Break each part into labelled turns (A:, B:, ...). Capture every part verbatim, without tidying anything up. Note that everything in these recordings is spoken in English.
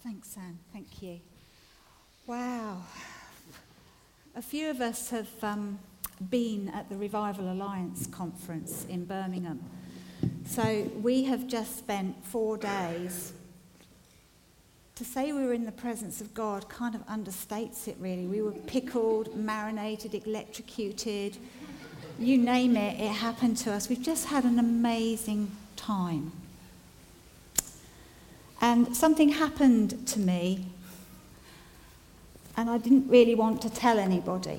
A: Thanks, Anne. Thank you. Wow. A few of us have um, been at the Revival Alliance conference in Birmingham. So we have just spent four days. To say we were in the presence of God kind of understates it, really. We were pickled, marinated, electrocuted. You name it, it happened to us. We've just had an amazing time. And something happened to me, and I didn't really want to tell anybody.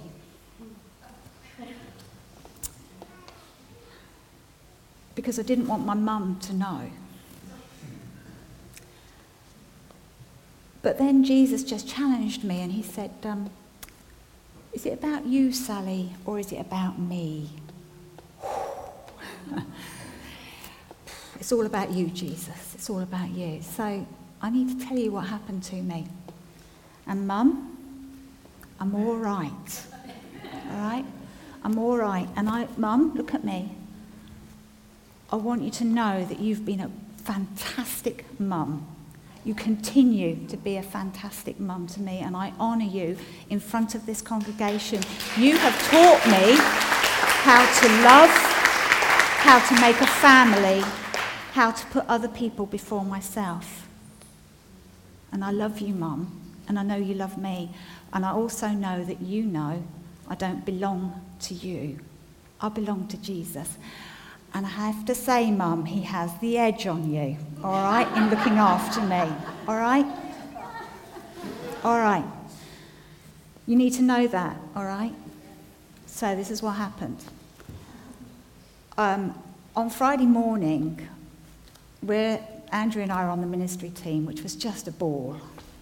A: Because I didn't want my mum to know. But then Jesus just challenged me and he said, um, is it about you, Sally, or is it about me? It's all about you, Jesus. It's all about you. So I need to tell you what happened to me. And Mum, I'm all right. All right? I'm all right. And I, Mum, look at me. I want you to know that you've been a fantastic mum. You continue to be a fantastic mum to me, and I honour you in front of this congregation. You have taught me how to love, how to make a family, how to put other people before myself. And I love you, Mum, and I know you love me. And I also know that you know I don't belong to you. I belong to Jesus. And I have to say, Mum, he has the edge on you, all right, in looking after me, all right? All right. You need to know that, all right? So this is what happened. Um, on Friday morning, we're, Andrew and I are on the ministry team, which was just a ball.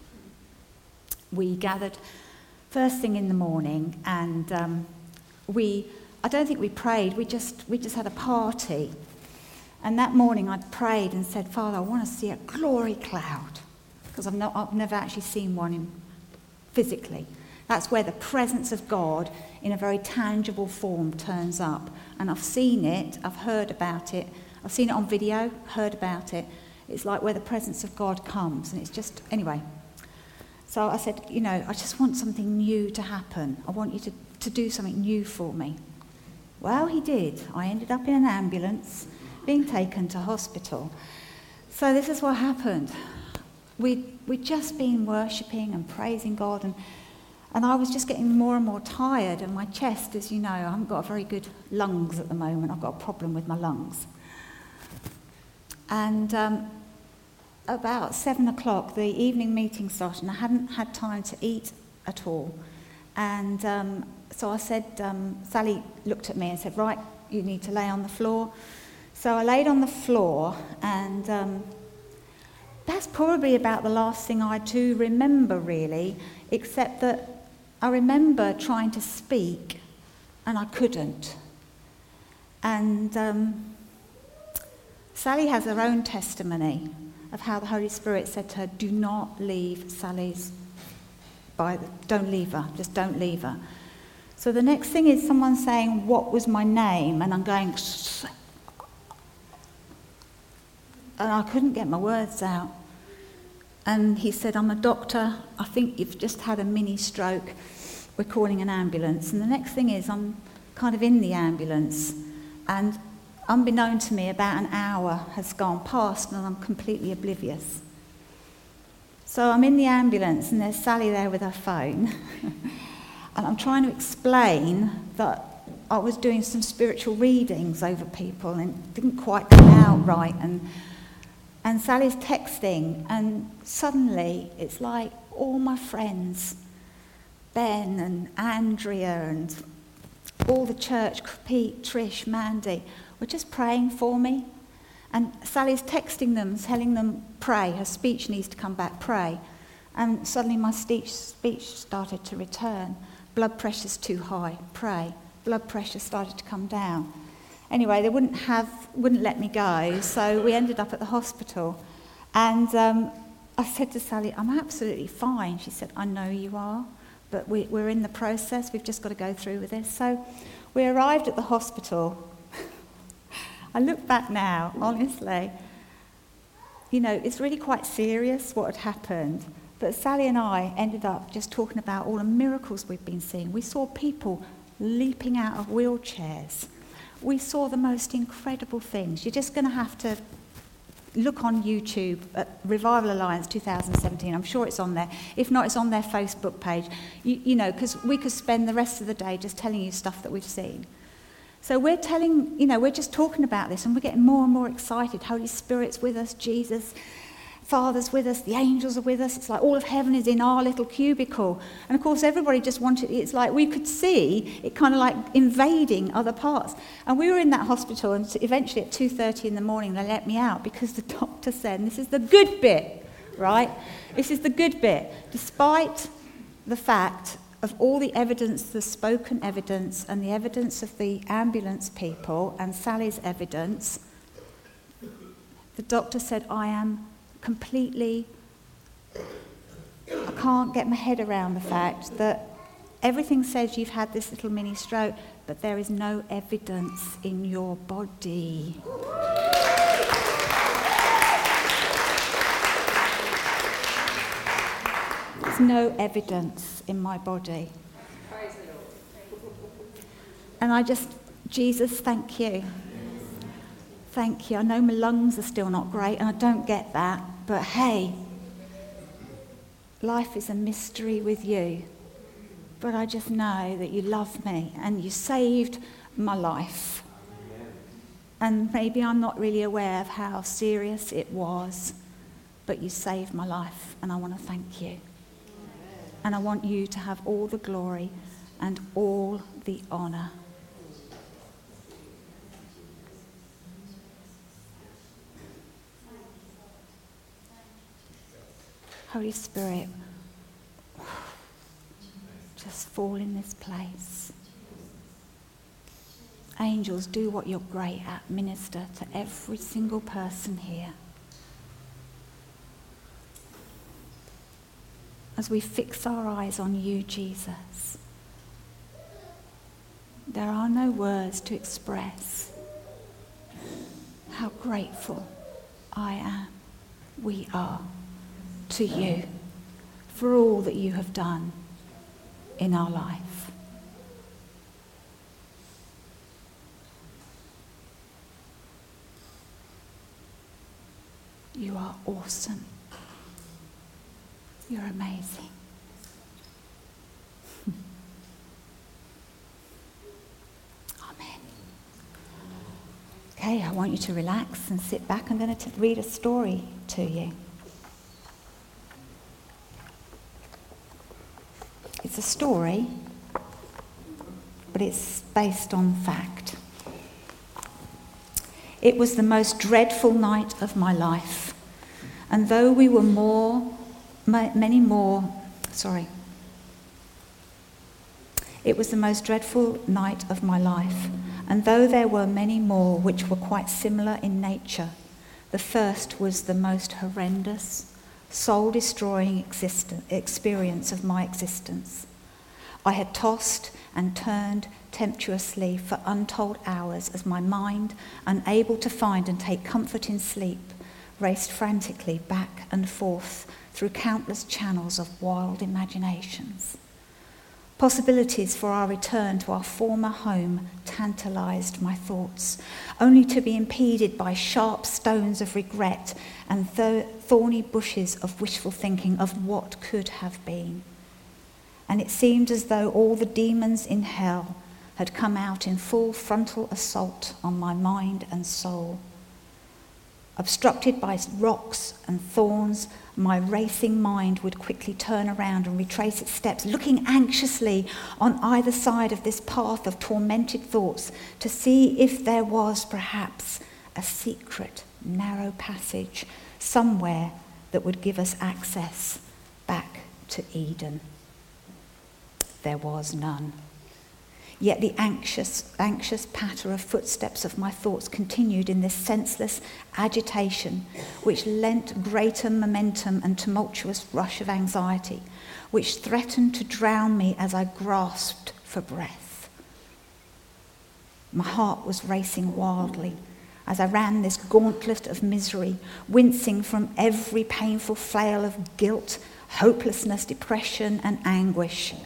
A: We gathered first thing in the morning, and um, we... I don't think we prayed, we just we just had a party. And that morning I prayed and said, Father, I want to see a glory cloud. Because I've, not, I've never actually seen one in, physically. That's where the presence of God in a very tangible form turns up. And I've seen it, I've heard about it. I've seen it on video, heard about it. It's like where the presence of God comes. And it's just, anyway. So I said, you know, I just want something new to happen. I want you to, to do something new for me. Well, he did. I ended up in an ambulance, being taken to hospital. So this is what happened. We'd, we'd just been worshipping and praising God, and, and I was just getting more and more tired, and my chest, as you know, I haven't got very good lungs at the moment. I've got a problem with my lungs. And um, about seven o'clock, the evening meeting started, and I hadn't had time to eat at all. And um, so I said, um, Sally looked at me and said, right, you need to lay on the floor. So I laid on the floor, and um, that's probably about the last thing I do remember, really, except that I remember trying to speak, and I couldn't. And um, Sally has her own testimony of how the Holy Spirit said to her, do not leave Sally's by the, don't leave her, just don't leave her. So the next thing is someone saying, what was my name? And I'm going, and I couldn't get my words out. And he said, I'm a doctor. I think you've just had a mini stroke. We're calling an ambulance. And the next thing is I'm kind of in the ambulance. And unbeknown to me, about an hour has gone past and I'm completely oblivious. So I'm in the ambulance and there's Sally there with her phone. And I'm trying to explain that I was doing some spiritual readings over people and it didn't quite come out right. And, and Sally's texting, and suddenly it's like all my friends, Ben and Andrea and all the church, Pete, Trish, Mandy, were just praying for me. And Sally's texting them, telling them, pray, her speech needs to come back, pray. And suddenly my speech, speech started to return. Blood pressure's too high, pray. Blood pressure started to come down. Anyway, they wouldn't have, wouldn't let me go, so we ended up at the hospital. And um, I said to Sally, I'm absolutely fine. She said, I know you are, but we, we're in the process, we've just got to go through with this. So we arrived at the hospital. I look back now, honestly. you know, it's really quite serious what had happened. But Sally and I ended up just talking about all the miracles we've been seeing. We saw people leaping out of wheelchairs. We saw the most incredible things. You're just going to have to look on YouTube at Revival Alliance twenty seventeen. I'm sure it's on there. If not, it's on their Facebook page. You, you know, because we could spend the rest of the day just telling you stuff that we've seen. So we're telling, you know, we're just talking about this and we're getting more and more excited. Holy Spirit's with us, Jesus, Father's with us, the angels are with us. It's like all of heaven is in our little cubicle. And of course, everybody just wanted, it's like we could see it kind of like invading other parts. And we were in that hospital and eventually at two thirty in the morning, they let me out because the doctor said, and this is the good bit, right? This is the good bit. Despite the fact of all the evidence, the spoken evidence and the evidence of the ambulance people and Sally's evidence, the doctor said, I am completely, I can't get my head around the fact that everything says you've had this little mini stroke, but there is no evidence in your body. There's no evidence in my body. And I just, Jesus, thank you. Thank you. I know my lungs are still not great, and I don't get that. But hey, life is a mystery with you. But I just know that you love me, and you saved my life. And maybe I'm not really aware of how serious it was, but you saved my life, and I want to thank you. And I want you to have all the glory and all the honour. Holy Spirit, just fall in this place. Angels, do what you're great at. Minister to every single person here. As we fix our eyes on you, Jesus, there are no words to express how grateful I am, we are, to you for all that you have done in our life. You are awesome. You're amazing. Amen. Okay, I want you to relax and sit back. I'm going to read a story to you. It's a story, but it's based on fact. It was the most dreadful night of my life, and though we were more Many more, sorry. It was the most dreadful night of my life, and though there were many more which were quite similar in nature, the first was the most horrendous, soul-destroying experience of my existence. I had tossed and turned tempestuously for untold hours as my mind, unable to find and take comfort in sleep, raced frantically back and forth through countless channels of wild imaginations. Possibilities for our return to our former home tantalized my thoughts, only to be impeded by sharp stones of regret and th- thorny bushes of wishful thinking of what could have been. And it seemed as though all the demons in hell had come out in full frontal assault on my mind and soul. Obstructed by rocks and thorns, my racing mind would quickly turn around and retrace its steps, looking anxiously on either side of this path of tormented thoughts to see if there was perhaps a secret, narrow passage somewhere that would give us access back to Eden. There was none. Yet the anxious, anxious patter of footsteps of my thoughts continued in this senseless agitation, which lent greater momentum and tumultuous rush of anxiety, which threatened to drown me as I grasped for breath. My heart was racing wildly, as I ran this gauntlet of misery, wincing from every painful flail of guilt, hopelessness, depression, and anguish.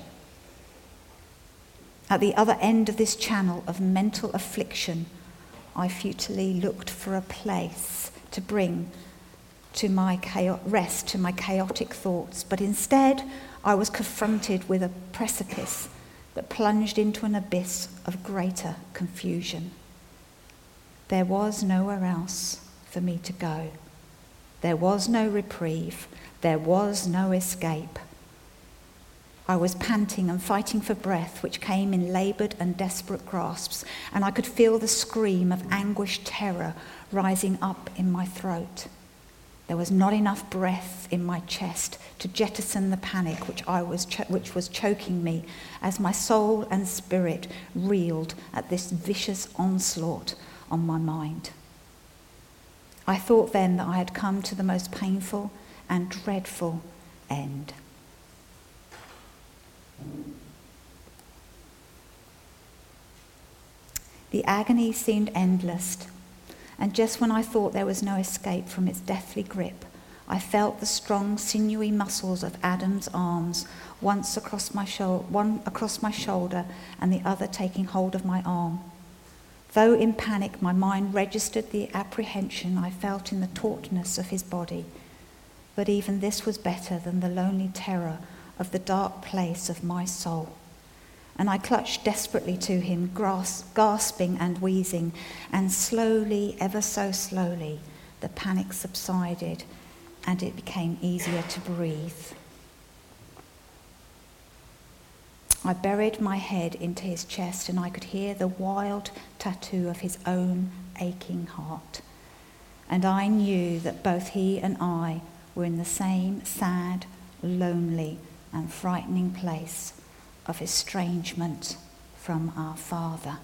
A: At the other end of this channel of mental affliction, I futilely looked for a place to bring to my chaos- rest to my chaotic thoughts, but instead I was confronted with a precipice that plunged into an abyss of greater confusion. There was nowhere else for me to go. There was no reprieve. There was no escape. I was panting and fighting for breath, which came in laboured and desperate grasps, and I could feel the scream of anguished terror rising up in my throat. There was not enough breath in my chest to jettison the panic which I was cho- which was choking me as my soul and spirit reeled at this vicious onslaught on my mind. I thought then that I had come to the most painful and dreadful end. The agony seemed endless, and just when I thought there was no escape from its deathly grip, I felt the strong, sinewy muscles of Adam's arms, once across my shoulder, one across my shoulder and the other taking hold of my arm. Though in panic, my mind registered the apprehension I felt in the tautness of his body, but even this was better than the lonely terror of the dark place of my soul. And I clutched desperately to him, gasping and wheezing, and slowly, ever so slowly, the panic subsided and it became easier to breathe. I buried my head into his chest and I could hear the wild tattoo of his own aching heart. And I knew that both he and I were in the same sad, lonely, and frightening place of estrangement from our Father.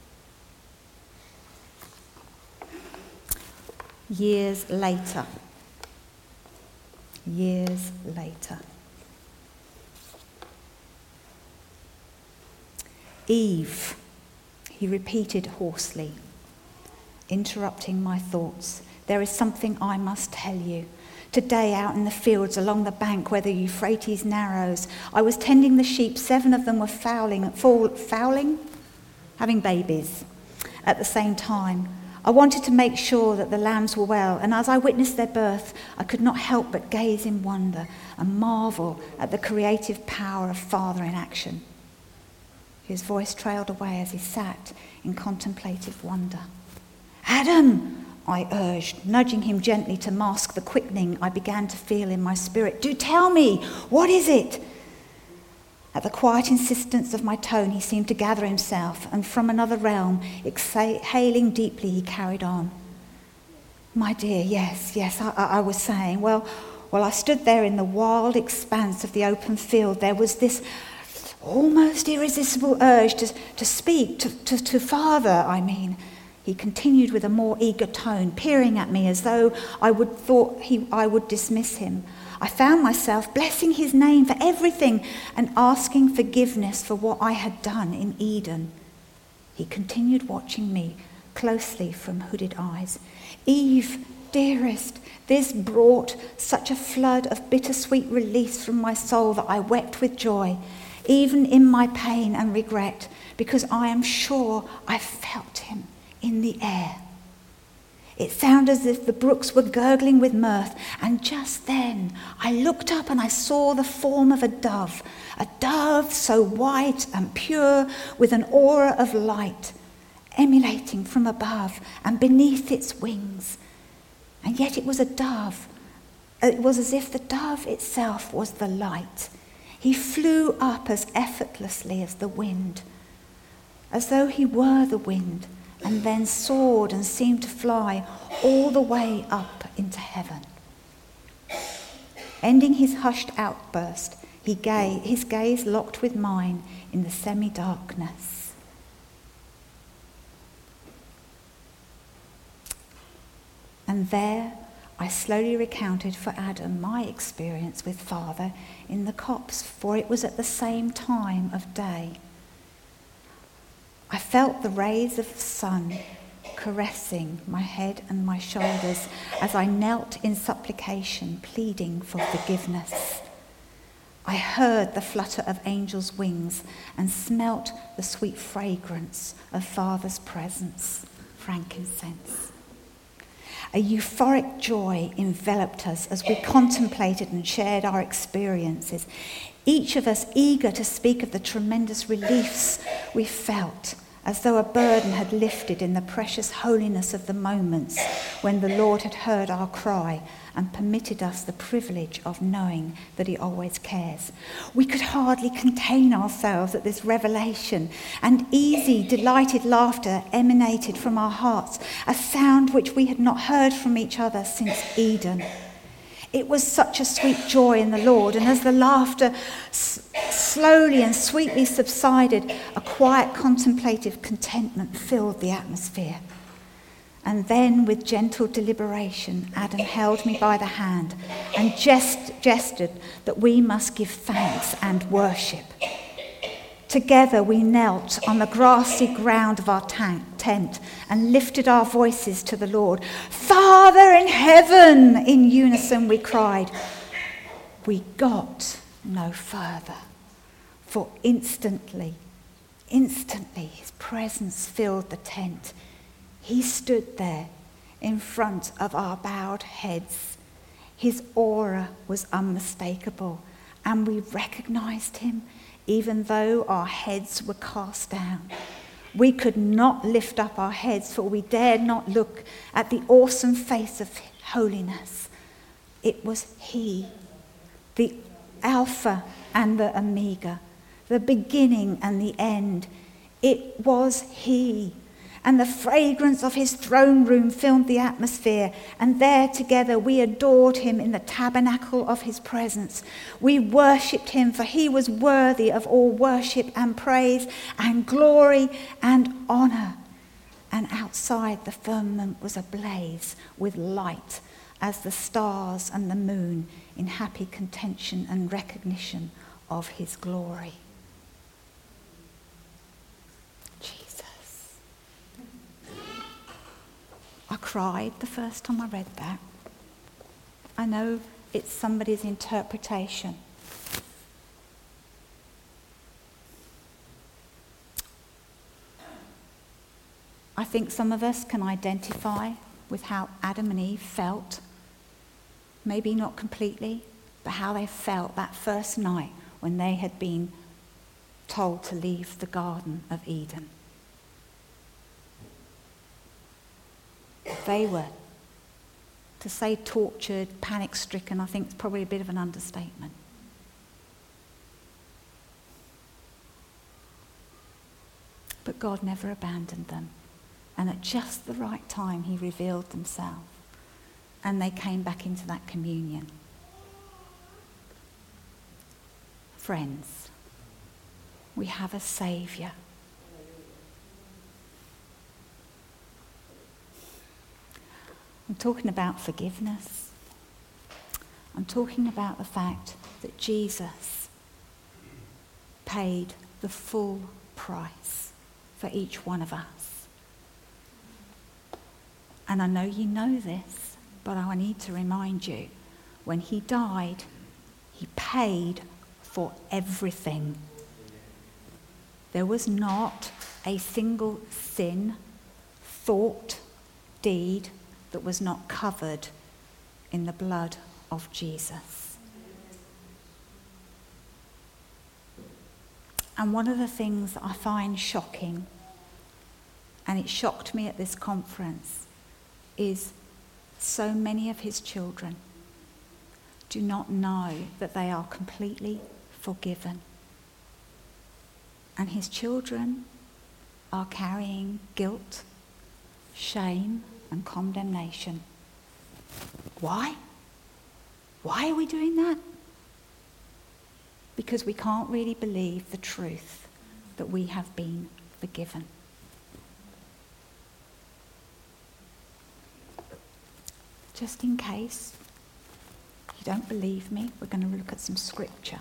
A: Years later, years later. Eve, he repeated hoarsely, interrupting my thoughts. There is something I must tell you. Today, out in the fields along the bank where the Euphrates narrows, I was tending the sheep. Seven of them were fowling, fall, fowling, having babies at the same time. I wanted to make sure that the lambs were well, and as I witnessed their birth, I could not help but gaze in wonder and marvel at the creative power of Father in action. His voice trailed away as he sat in contemplative wonder. "Adam," I urged, nudging him gently to mask the quickening I began to feel in my spirit. "Do tell me, what is it?" At the quiet insistence of my tone, he seemed to gather himself, and from another realm, exhaling deeply, he carried on. "My dear, yes, yes, I, I was saying, well, well, I stood there in the wild expanse of the open field. There was this almost irresistible urge to, to speak, to, to, to Father, I mean." He continued with a more eager tone, peering at me as though I would thought he, I would dismiss him. I found myself blessing his name for everything and asking forgiveness for what I had done in Eden. He continued watching me closely from hooded eyes. "Eve, dearest," this brought such a flood of bittersweet release from my soul that I wept with joy, even in my pain and regret, because I am sure I felt him in the air. It sounded as if the brooks were gurgling with mirth, and just then I looked up and I saw the form of a dove, a dove so white and pure with an aura of light emanating from above and beneath its wings. And yet it was a dove. It was as if the dove itself was the light. He flew up as effortlessly as the wind, as though he were the wind, and then soared and seemed to fly all the way up into heaven. Ending his hushed outburst, he ga- his gaze locked with mine in the semi-darkness. And there I slowly recounted for Adam my experience with Father in the copse, for it was at the same time of day. I felt the rays of the sun caressing my head and my shoulders as I knelt in supplication, pleading for forgiveness. I heard the flutter of angels' wings and smelt the sweet fragrance of Father's presence, frankincense. A euphoric joy enveloped us as we contemplated and shared our experiences, each of us eager to speak of the tremendous reliefs we felt, as though a burden had lifted in the precious holiness of the moments when the Lord had heard our cry and permitted us the privilege of knowing that he always cares. We could hardly contain ourselves at this revelation, and easy, delighted laughter emanated from our hearts, a sound which we had not heard from each other since Eden. It was such a sweet joy in the Lord, and as the laughter s- slowly and sweetly subsided, a quiet contemplative contentment filled the atmosphere. And then, with gentle deliberation, Adam held me by the hand and gest- gestured that we must give thanks and worship. Together we knelt on the grassy ground of our tank, tent and lifted our voices to the Lord. Father in heaven, in unison we cried. We got no further, for instantly, instantly his presence filled the tent. He stood there in front of our bowed heads. His aura was unmistakable, and we recognized him even though our heads were cast down. We could not lift up our heads, for we dared not look at the awesome face of holiness. It was he, the Alpha and the Omega, the beginning and the end. It was he. And the fragrance of his throne room filled the atmosphere, and there together we adored him in the tabernacle of his presence. We worshipped him, for he was worthy of all worship and praise and glory and honour. And outside the firmament was ablaze with light as the stars and the moon in happy contention and recognition of his glory. I cried the first time I read that. I know it's somebody's interpretation. I think some of us can identify with how Adam and Eve felt. Maybe not completely, but how they felt that first night when they had been told to leave the Garden of Eden. They were, to say tortured, panic-stricken, I think it's probably a bit of an understatement. But God never abandoned them. And at just the right time, he revealed himself. And they came back into that communion. Friends, we have a Saviour. I'm talking about forgiveness. I'm talking about the fact that Jesus paid the full price for each one of us. And I know you know this, but I need to remind you, when he died, he paid for everything. There was not a single sin, thought, deed, that was not covered in the blood of Jesus. And one of the things that I find shocking, and it shocked me at this conference, is so many of his children do not know that they are completely forgiven. And his children are carrying guilt, shame, and condemnation. Why? Why are we doing that? Because we can't really believe the truth that we have been forgiven. Just in case you don't believe me, we're going to look at some scripture.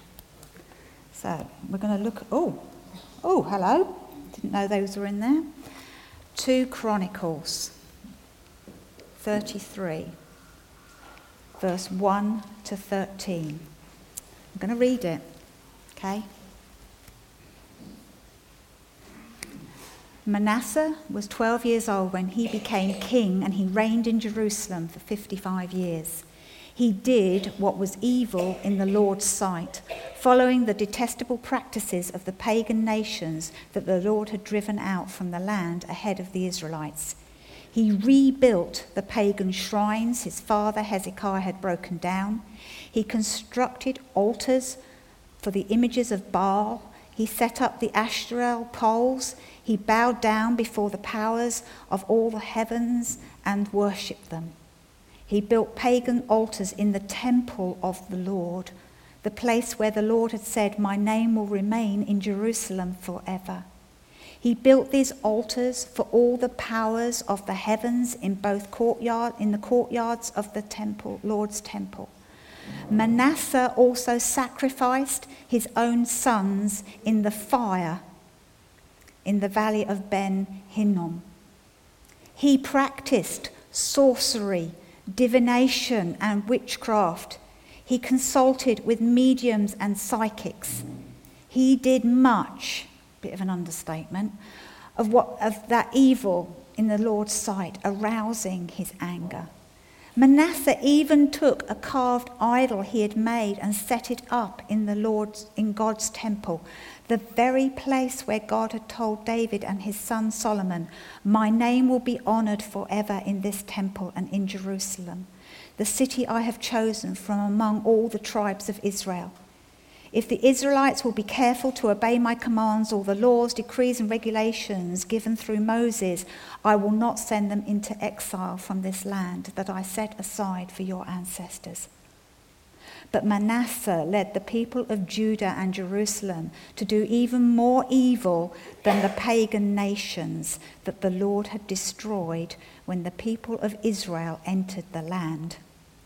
A: So we're going to look, oh, oh, hello. Didn't know those were in there. Second Chronicles thirty-three, verse one to thirteen. I'm going to read it, okay? Manasseh was twelve years old when he became king, and he reigned in Jerusalem for fifty-five years. He did what was evil in the Lord's sight, following the detestable practices of the pagan nations that the Lord had driven out from the land ahead of the Israelites. He rebuilt the pagan shrines his father Hezekiah had broken down. He constructed altars for the images of Baal. He set up the Ashtoreth poles. He bowed down before the powers of all the heavens and worshipped them. He built pagan altars in the temple of the Lord, the place where the Lord had said, "My name will remain in Jerusalem forever." He built these altars for all the powers of the heavens in both courtyard, in the courtyards of the temple, Lord's temple. Manasseh also sacrificed his own sons in the fire in the valley of Ben Hinnom. He practiced sorcery, divination, and witchcraft. He consulted with mediums and psychics. He did much, bit of an understatement, of what of that evil in the Lord's sight, arousing his anger. Manasseh even took a carved idol he had made and set it up in the Lord's in God's temple, the very place where God had told David and his son Solomon, "My name will be honored forever in this temple and in Jerusalem, the city I have chosen from among all the tribes of Israel. If the Israelites will be careful to obey my commands, all the laws, decrees, and regulations given through Moses, I will not send them into exile from this land that I set aside for your ancestors." But Manasseh led the people of Judah and Jerusalem to do even more evil than the pagan nations that the Lord had destroyed when the people of Israel entered the land.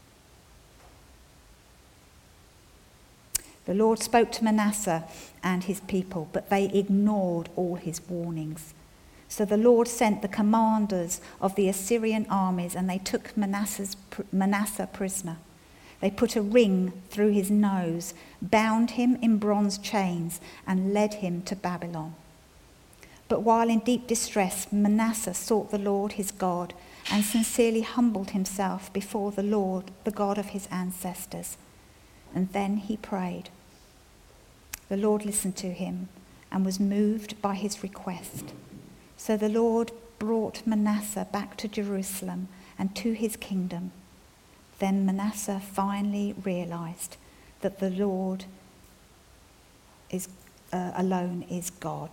A: The Lord spoke to Manasseh and his people, but they ignored all his warnings. So the Lord sent the commanders of the Assyrian armies, and they took Manasseh's, Manasseh prisoner. They put a ring through his nose, bound him in bronze chains, and led him to Babylon. But while in deep distress, Manasseh sought the Lord his God and sincerely humbled himself before the Lord, the God of his ancestors. And then he prayed. The Lord listened to him and was moved by his request. So the Lord brought Manasseh back to Jerusalem and to his kingdom. Then Manasseh finally realized that the Lord is uh, alone is God.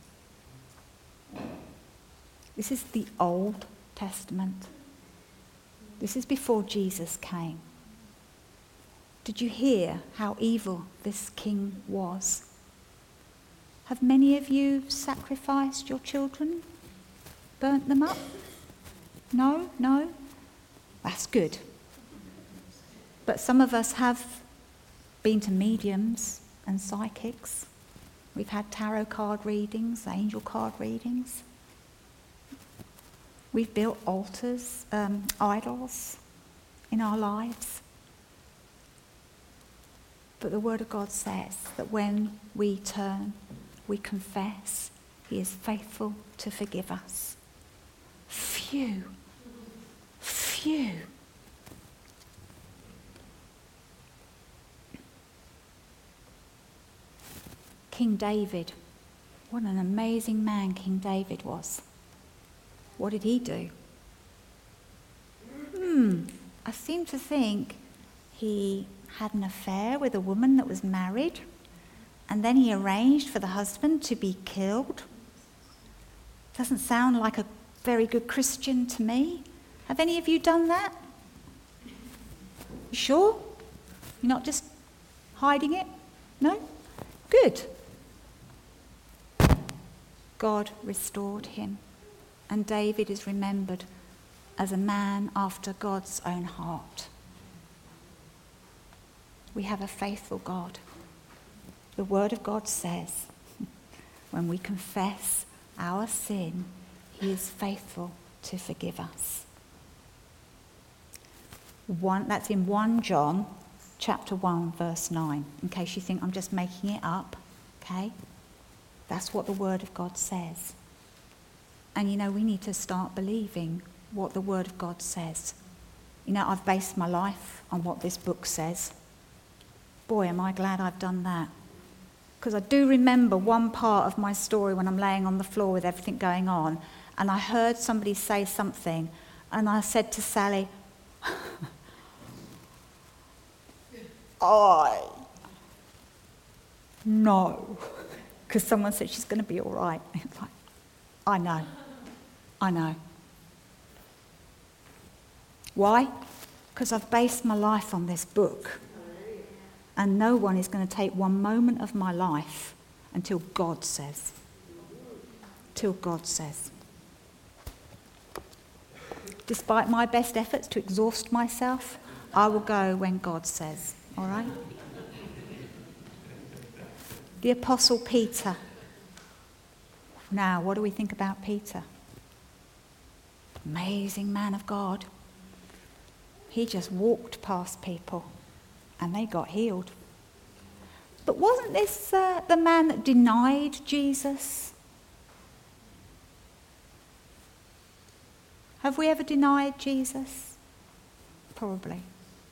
A: This is the Old Testament. This is before Jesus came. Did you hear how evil this king was? Have many of you sacrificed your children? Burnt them up? No? No? That's good. But some of us have been to mediums and psychics. We've had tarot card readings, angel card readings. We've built altars, um, idols in our lives. But the Word of God says that when we turn, we confess, He is faithful to forgive us. Phew. Phew. King David. What an amazing man King David was. What did he do? Hmm. I seem to think he had an affair with a woman that was married, and then he arranged for the husband to be killed. Doesn't sound like a very good Christian to me. Have any of you done that? You sure? You're not just hiding it? No? Good. God restored him, and David is remembered as a man after God's own heart. We have a faithful God. The Word of God says, when we confess our sin, He is faithful to forgive us. One, that's in First John chapter one, verse nine, in case you think I'm just making it up, okay? That's what the Word of God says. And you know, we need to start believing what the Word of God says. You know, I've based my life on what this book says. Boy, am I glad I've done that. Because I do remember one part of my story when I'm laying on the floor with everything going on, and I heard somebody say something, and I said to Sally, I, no. Because someone said she's going to be all right. It's like, I know. I know. Why? Because I've based my life on this book. And no one is going to take one moment of my life until God says. Till God says. Despite my best efforts to exhaust myself, I will go when God says. All right? The Apostle Peter. Now, what do we think about Peter? Amazing man of God. He just walked past people and they got healed. But wasn't this uh, the man that denied Jesus? Have we ever denied Jesus? Probably.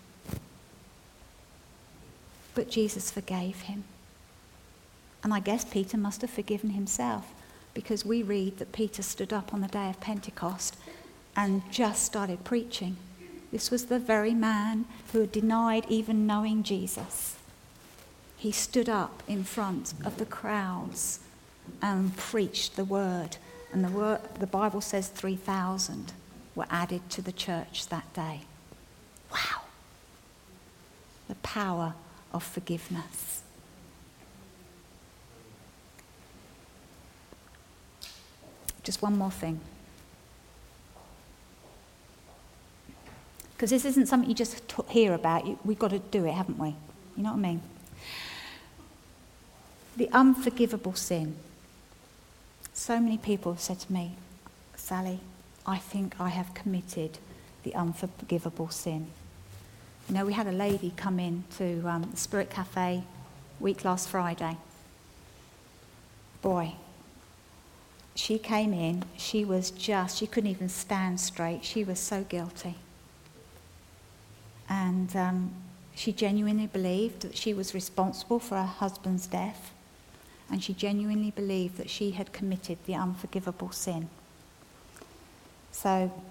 A: But Jesus forgave him. And I guess Peter must have forgiven himself, because we read that Peter stood up on the day of Pentecost and just started preaching. This was the very man who had denied even knowing Jesus. He stood up in front of the crowds and preached the word. And the word, the Bible says three thousand were added to the church that day. Wow. The power of forgiveness. Just one more thing. Because this isn't something you just t- hear about. You, we've got to do it, haven't we? You know what I mean? The unforgivable sin. So many people have said to me, Sally, I think I have committed the unforgivable sin. You know, we had a lady come in to um, the Spirit Cafe week last Friday. Boy, she came in, she was just, she couldn't even stand straight. She was so guilty. And um, she genuinely believed that she was responsible for her husband's death. And she genuinely believed that she had committed the unforgivable sin. So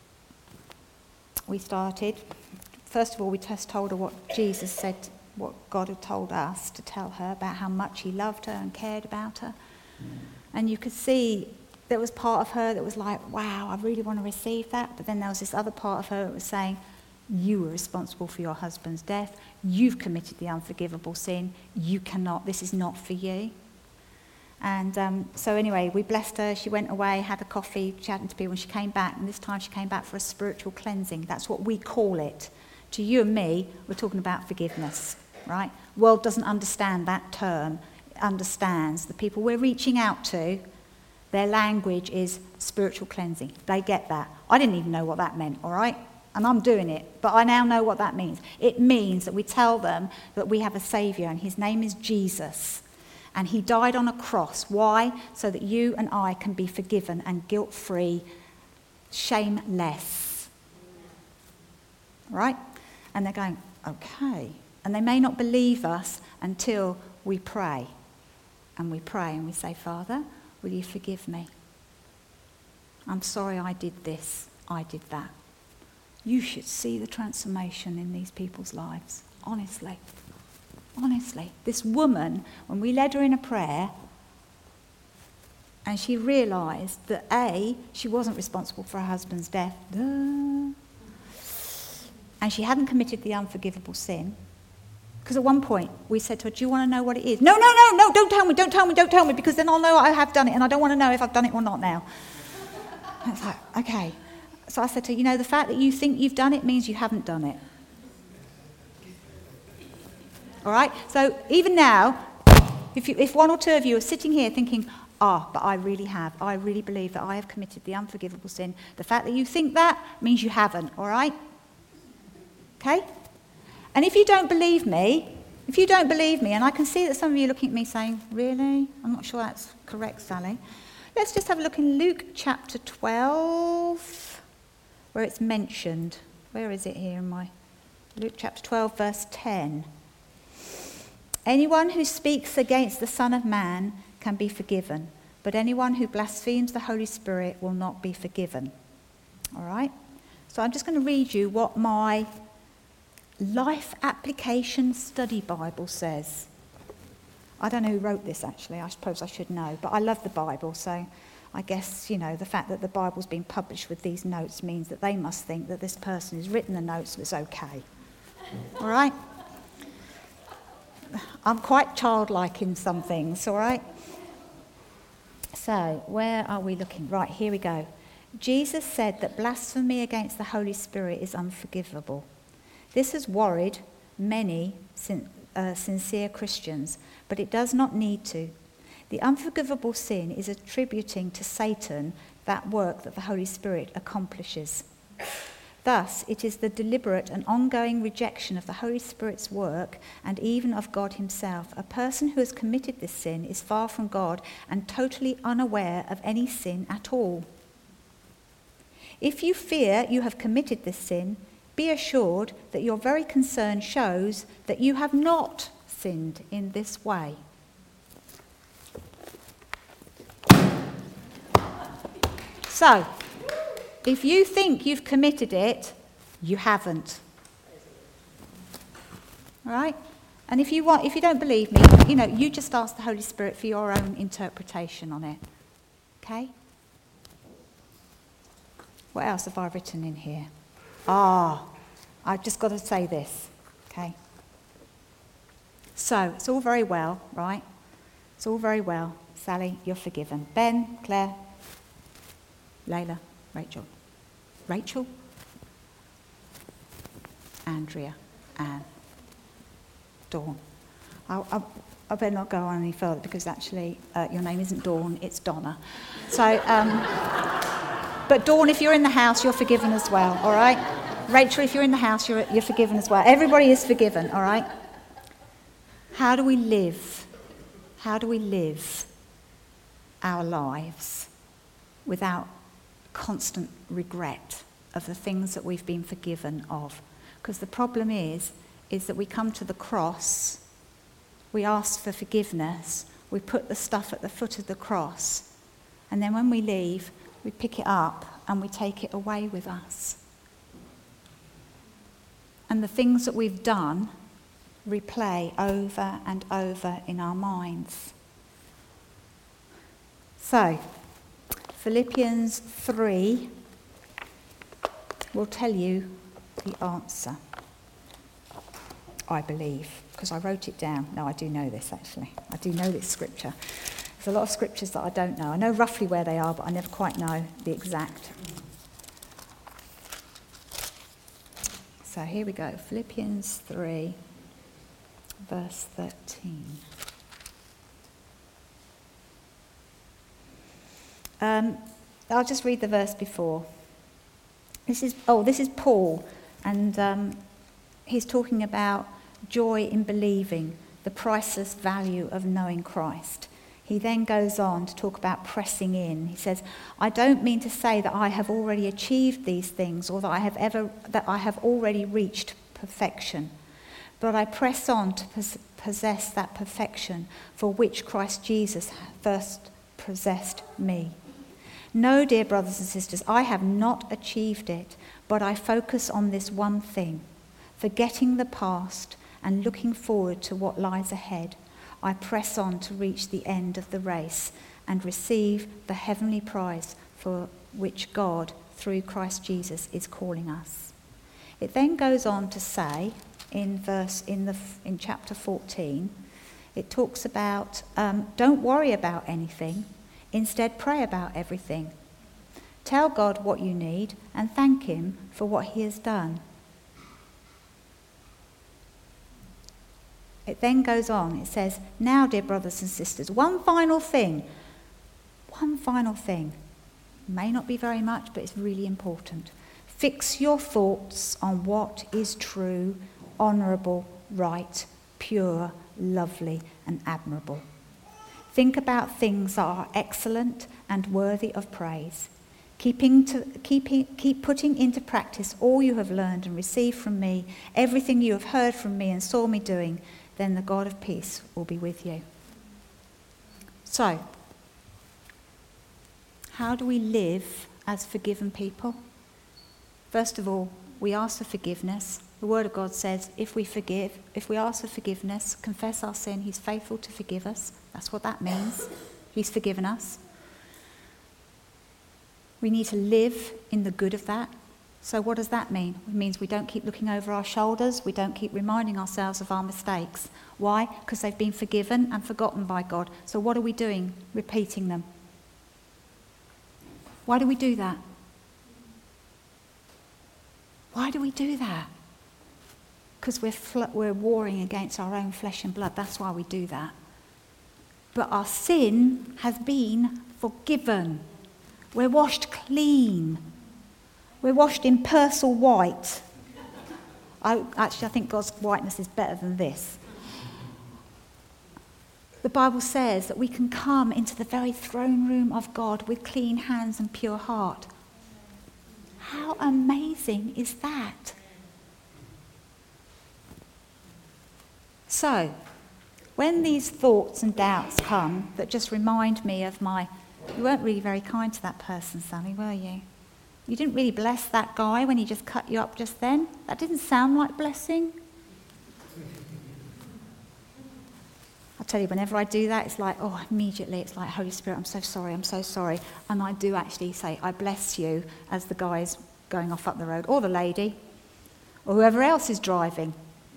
A: we started. First of all, we just told her what Jesus said, what God had told us to tell her about how much he loved her and cared about her. And you could see there was part of her that was like, wow, I really want to receive that. But then there was this other part of her that was saying, you were responsible for your husband's death. You've committed the unforgivable sin. You cannot, this is not for you. And um, so anyway, we blessed her. She went away, had a coffee, chatting to people. When she came back, and this time she came back for a spiritual cleansing. That's what we call it. To you and me, we're talking about forgiveness, right? The world doesn't understand that term. It understands the people we're reaching out to, their language is spiritual cleansing. They get that. I didn't even know what that meant, all right? And I'm doing it, but I now know what that means. It means that we tell them that we have a Saviour, and his name is Jesus. And he died on a cross. Why? So that you and I can be forgiven and guilt-free, shameless. Right? And they're going, okay. And they may not believe us until we pray. And we pray and we say, Father, will you forgive me? I'm sorry I did this, I did that. You should see the transformation in these people's lives, honestly. Honestly. This woman, when we led her in a prayer, and she realised that A, she wasn't responsible for her husband's death, duh, and she hadn't committed the unforgivable sin. Because at one point we said to her, do you want to know what it is? No, no, no, no, don't tell me, don't tell me, don't tell me, because then I'll know I have done it, and I don't want to know if I've done it or not now. And it's like, okay. So I said to her, you know, the fact that you think you've done it means you haven't done it. All right? So even now, if, you, if one or two of you are sitting here thinking, ah, but I really have. I really believe that I have committed the unforgivable sin. The fact that you think that means you haven't, all right? Okay? And if you don't believe me, if you don't believe me, and I can see that some of you are looking at me saying, really? I'm not sure that's correct, Sally. Let's just have a look in Luke chapter twelve, where it's mentioned. Where is it here in my... Luke chapter twelve, verse ten. Anyone who speaks against the Son of Man can be forgiven, but anyone who blasphemes the Holy Spirit will not be forgiven. All right? So I'm just going to read you what my Life Application Study Bible says. I don't know who wrote this, actually. I suppose I should know. But I love the Bible, so I guess, you know, the fact that the Bible's been published with these notes means that they must think that this person who's written the notes was okay. All right? I'm quite childlike in some things, all right? So, where are we looking? Right, here we go. Jesus said that blasphemy against the Holy Spirit is unforgivable. This has worried many sin- uh, sincere Christians, but it does not need to. The unforgivable sin is attributing to Satan that work that the Holy Spirit accomplishes. Thus, it is the deliberate and ongoing rejection of the Holy Spirit's work and even of God himself. A person who has committed this sin is far from God and totally unaware of any sin at all. If you fear you have committed this sin, be assured that your very concern shows that you have not sinned in this way. So, if you think you've committed it, you haven't. All right? And if you want, if you don't believe me, you know, you just ask the Holy Spirit for your own interpretation on it. Okay? What else have I written in here? Ah, I've just got to say this. Okay? So, it's all very well, right? It's all very well. Sally, you're forgiven. Ben, Claire, Layla, Rachel. Rachel, Andrea, Anne, Dawn. I, I, I better not go on any further because actually uh, your name isn't Dawn, it's Donna. So, um, but Dawn, if you're in the house, you're forgiven as well, all right? Rachel, if you're in the house, you're, you're forgiven as well. Everybody is forgiven, all right? How do we live? How do we live our lives without constant regret of the things that we've been forgiven of? Because the problem is, is that we come to the cross, we ask for forgiveness, we put the stuff at the foot of the cross, and then when we leave, we pick it up and we take it away with us. And the things that we've done replay over and over in our minds. So, Philippians three will tell you the answer, I believe, because I wrote it down. No, I do know this, actually. I do know this scripture. There's a lot of scriptures that I don't know. I know roughly where they are, but I never quite know the exact. So here we go, Philippians three, verse thirteen. Um, I'll just read the verse before. This is oh, this is Paul, and um, he's talking about joy in believing, the priceless value of knowing Christ. He then goes on to talk about pressing in. He says, "I don't mean to say that I have already achieved these things, or that I have ever that I have already reached perfection, but I press on to pos- possess that perfection for which Christ Jesus first possessed me. No, dear brothers and sisters, I have not achieved it, but I focus on this one thing, forgetting the past and looking forward to what lies ahead. I press on to reach the end of the race and receive the heavenly prize for which God, through Christ Jesus, is calling us." It then goes on to say, in verse in the in chapter fourteen, it talks about um, don't worry about anything. Instead, pray about everything. Tell God what you need and thank him for what he has done. It then goes on, it says, "Now, dear brothers and sisters, one final thing. one final thing. May not be very much, but it's really important. Fix your thoughts on what is true, honourable, right, pure, lovely, and admirable. Think about things that are excellent and worthy of praise. Keeping to, keeping, keep putting into practice all you have learned and received from me, everything you have heard from me and saw me doing, then the God of peace will be with you. So, how do we live as forgiven people? First of all, we ask for forgiveness. The Word of God says, if we forgive, if we ask for forgiveness, confess our sin, he's faithful to forgive us. That's what that means. He's forgiven us. We need to live in the good of that. So what does that mean? It means we don't keep looking over our shoulders. We don't keep reminding ourselves of our mistakes. Why? Because they've been forgiven and forgotten by God. So what are we doing? Repeating them. Why do we do that? Why do we do that? Because we're, fl- we're warring against our own flesh and blood. That's why we do that. But our sin has been forgiven. We're washed clean. We're washed in pearl white. I, actually, I think God's whiteness is better than this. The Bible says that we can come into the very throne room of God with clean hands and pure heart. How amazing is that? So, when these thoughts and doubts come that just remind me of my... You weren't really very kind to that person, Sally, were you? You didn't really bless that guy when he just cut you up just then. That didn't sound like blessing. I'll tell you, whenever I do that, it's like, oh, immediately it's like, Holy Spirit, I'm so sorry, I'm so sorry. And I do actually say, I bless you, as the guy's going off up the road, or the lady, or whoever else is driving.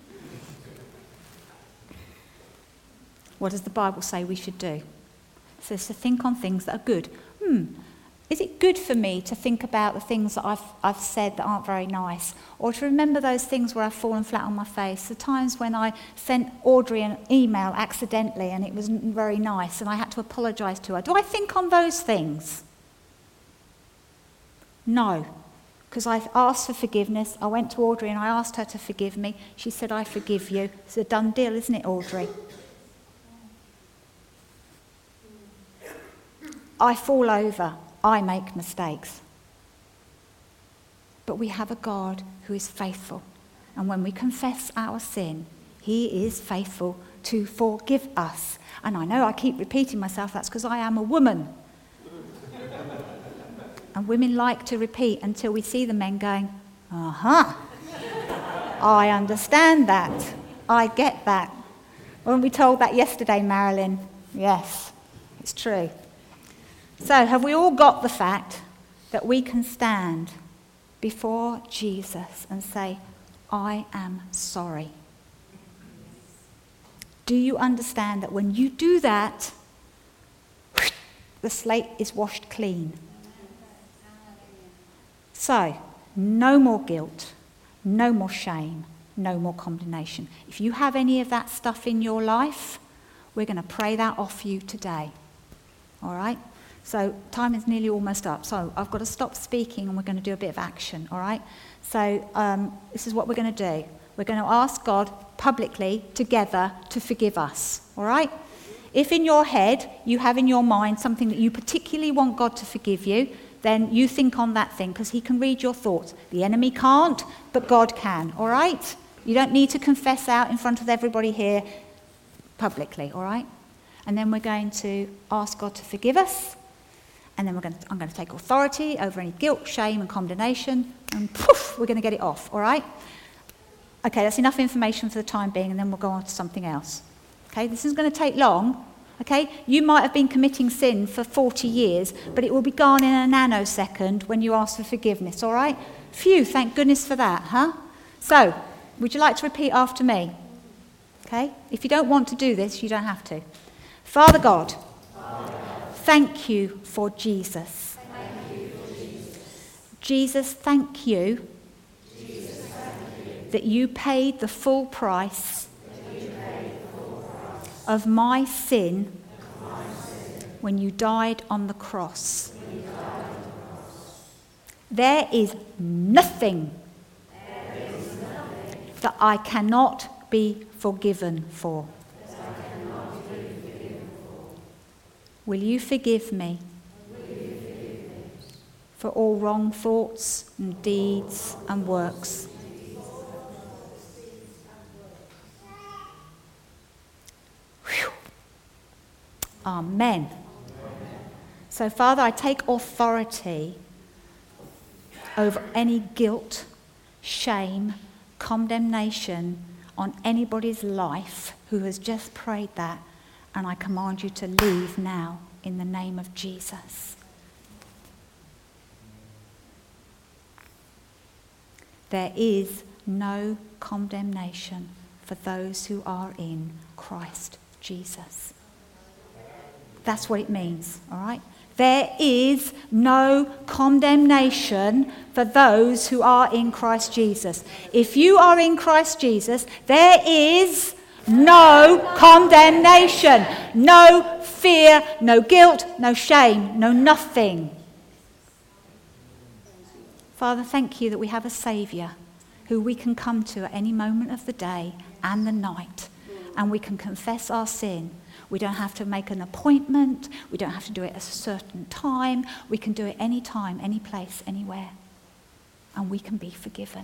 A: What does the Bible say we should do? It says to think on things that are good. Hmm, is it good for me to think about the things that I've, I've said that aren't very nice? Or to remember those things where I've fallen flat on my face? The times when I sent Audrey an email accidentally and it wasn't very nice and I had to apologise to her. Do I think on those things? No. Because I asked for forgiveness. I went to Audrey and I asked her to forgive me. She said, I forgive you. It's a done deal, isn't it, Audrey? I fall over. I make mistakes. But we have a God who is faithful. And when we confess our sin, he is faithful to forgive us. And I know I keep repeating myself, that's because I am a woman. And women like to repeat until we see the men going, uh-huh, I understand that. I get that. Weren't we told that yesterday, Marilyn? Yes, it's true. So have we all got the fact that we can stand before Jesus and say, I am sorry? Do you understand that when you do that, the slate is washed clean? So, no more guilt, no more shame, no more condemnation. If you have any of that stuff in your life, we're going to pray that off you today. All right? So time is nearly almost up. So I've got to stop speaking and we're going to do a bit of action, all right? So um, this is what we're going to do. We're going to ask God publicly, together, to forgive us, all right? If in your head you have in your mind something that you particularly want God to forgive you, then you think on that thing because he can read your thoughts. The enemy can't, but God can, all right? You don't need to confess out in front of everybody here publicly, all right? And then we're going to ask God to forgive us. And then we're going to, I'm going to take authority over any guilt, shame, and condemnation, and poof, we're going to get it off, all right? Okay, that's enough information for the time being, and then we'll go on to something else. Okay, this isn't going to take long, okay? You might have been committing sin for forty years, but it will be gone in a nanosecond when you ask for forgiveness, all right? Phew, thank goodness for that, huh? So, would you like to repeat after me? Okay? If you don't want to do this, you don't have to. Father God, thank you for Jesus. Thank you for Jesus. Jesus, thank you, Jesus, thank you that you paid the full price, the full price of my sin, of my sin when you died on the cross. There is nothing that I cannot be forgiven for. Will you forgive me for all wrong thoughts and deeds and works? Whew. Amen. So, Father, I take authority over any guilt, shame, condemnation on anybody's life who has just prayed that, and I command you to leave now in the name of Jesus. There is no condemnation for those who are in Christ Jesus. That's what it means, all right? There is no condemnation for those who are in Christ Jesus. If you are in Christ Jesus, there is no condemnation, no fear, no guilt, no shame, no nothing. Father, thank you that we have a Saviour who we can come to at any moment of the day and the night, and we can confess our sin. We don't have to make an appointment. We don't have to do it at a certain time. We can do it any time, any place, anywhere. And we can be forgiven.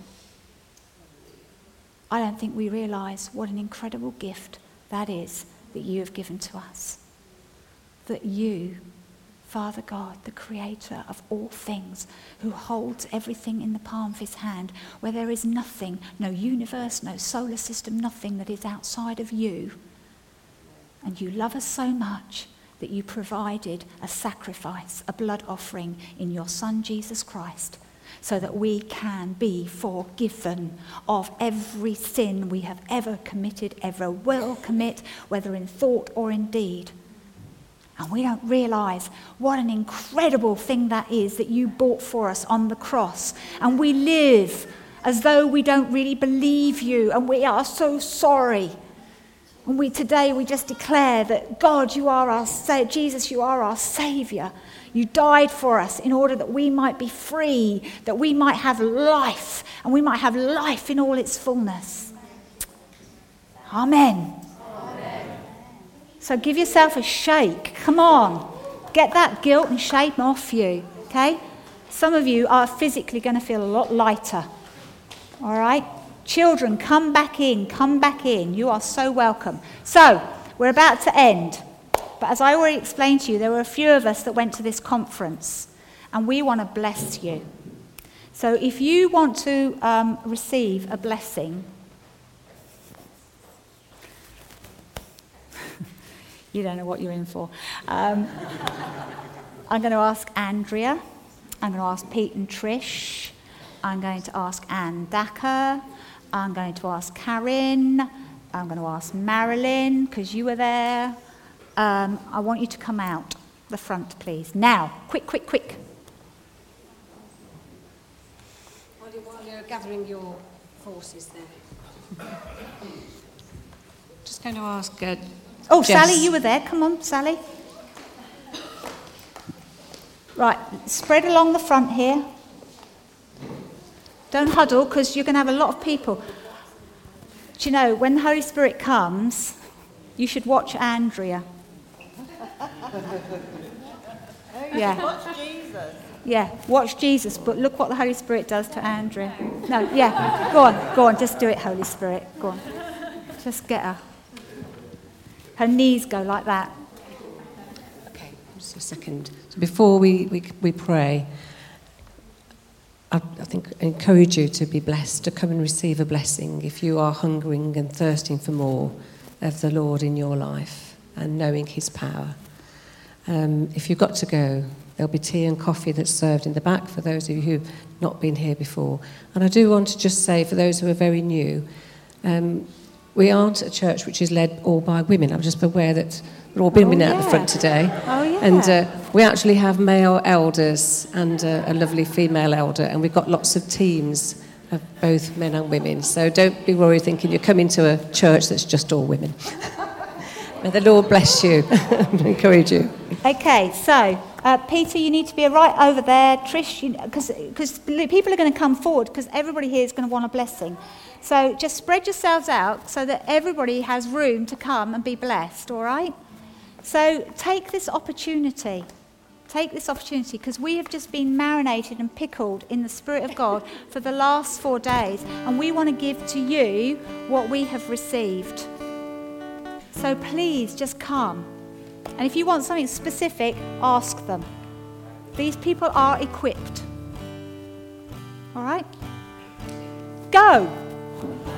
A: I don't think we realise what an incredible gift that is that you have given to us. That you, Father God, the creator of all things, who holds everything in the palm of his hand, where there is nothing, no universe, no solar system, nothing that is outside of you. And you love us so much that you provided a sacrifice, a blood offering in your Son, Jesus Christ, so that we can be forgiven of every sin we have ever committed, ever will commit, whether in thought or in deed. And we don't realise what an incredible thing that is that you bought for us on the cross. And we live as though we don't really believe you, and we are so sorry. And we today we just declare that God, you are our sa- Jesus, you are our Saviour. You died for us in order that we might be free, that we might have life, and we might have life in all its fullness. Amen. Amen. So give yourself a shake. Come on. Get that guilt and shame off you. Okay? Some of you are physically going to feel a lot lighter. All right? Children, come back in, come back in. You are so welcome. So, we're about to end. But as I already explained to you, there were a few of us that went to this conference, and we want to bless you. So if you want to um, receive a blessing, you don't know what you're in for. Um, I'm going to ask Andrea. I'm going to ask Pete and Trish. I'm going to ask Anne Dacker. I'm going to ask Karen. I'm going to ask Marilyn, because you were there. Um, I want you to come out the front, please. Now, quick, quick, quick.
B: While you're, while you're gathering your forces there. Just going to ask uh,
A: Oh,
B: Jess.
A: Sally, you were there. Come on, Sally. Right, spread along the front here. Don't huddle, because you're going to have a lot of people. Do you know, when the Holy Spirit comes, you should watch Andrea. Yeah.
C: Watch Jesus.
A: Yeah, watch Jesus, but look what the Holy Spirit does to Andrea. No, yeah, go on, go on, just do it, Holy Spirit. Go on. Just get her. Her knees go like that.
B: Okay, just a second. So before we, we, we pray, I, I think I encourage you to be blessed, to come and receive a blessing if you are hungering and thirsting for more of the Lord in your life and knowing his power. Um, if you've got to go, there'll be tea and coffee that's served in the back for those of you who've not been here before. And I do want to just say, for those who are very new, um, we aren't a church which is led all by women. I'm just aware that we're all women
A: oh,
B: out
A: yeah.
B: the front today.
A: Oh, yeah.
B: And uh, we actually have male elders and uh, a lovely female elder, and we've got lots of teams of both men and women. So don't be worried thinking you're coming to a church that's just all women. May the Lord bless you and encourage you.
A: Okay, so uh, Peter, you need to be right over there. Trish, because because people are going to come forward because everybody here is going to want a blessing. So just spread yourselves out so that everybody has room to come and be blessed, all right? So take this opportunity. Take this opportunity because we have just been marinated and pickled in the Spirit of God for the last four days, and we want to give to you what we have received. So please just come. And if you want something specific, ask them. These people are equipped. All right? Go!